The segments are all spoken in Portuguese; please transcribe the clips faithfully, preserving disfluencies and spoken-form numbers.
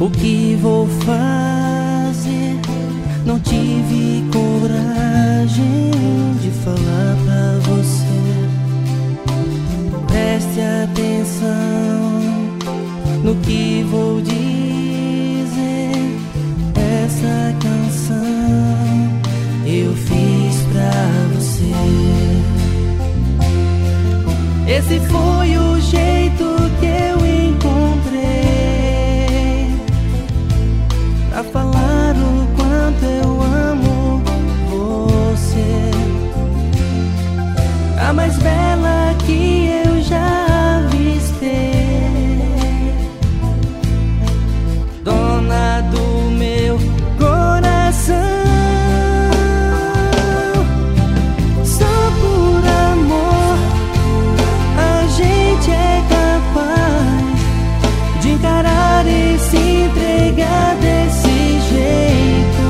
O que vou fazer? Não tive coragem de falar pra você. Preste atenção no que vou dizer. Essa canção eu fiz pra você. Esse foi o jeito que eu encontrei pra falar o quanto eu amo você. A mais bela que eu já avistei, dona do meu coração. Só por amor a gente é capaz de encarar e se entregar desse jeito.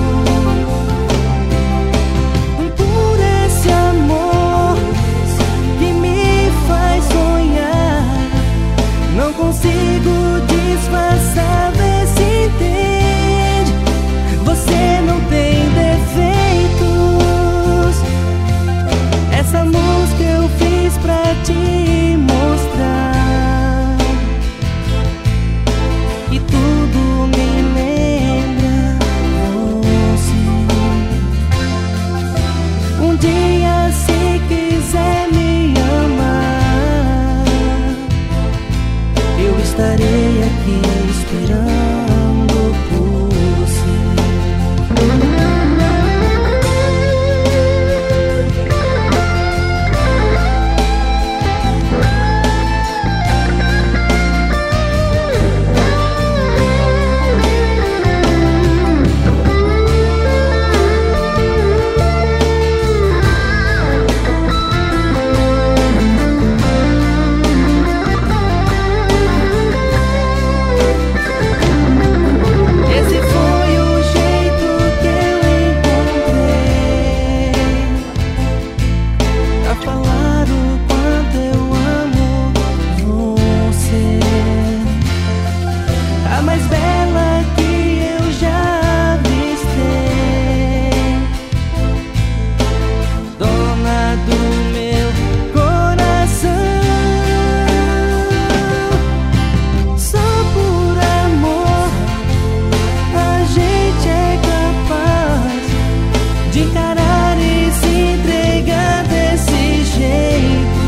Por esse amor que me faz sonhar, não consigo disfarçar, vê se entende. Você não tem defeitos. Essa música eu fiz pra te mostrar que tudo me lembra você. Um dia, se quiser me amar, eu estarei aqui esperando por você. Esse foi o jeito que eu encontrei pra falar o quanto eu amo você. A mais bela que eu já avistei, dona do meu coração. Só por amor a gente é capaz de encarar e se entregar desse jeito.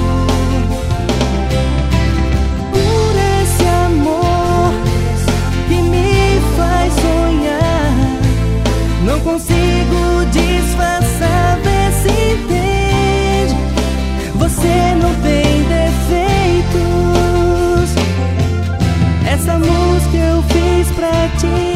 Por esse amor que me faz sonhar, não consigo disfarçar, vê se entende. Você não tem defeitos. Essa música eu fiz pra ti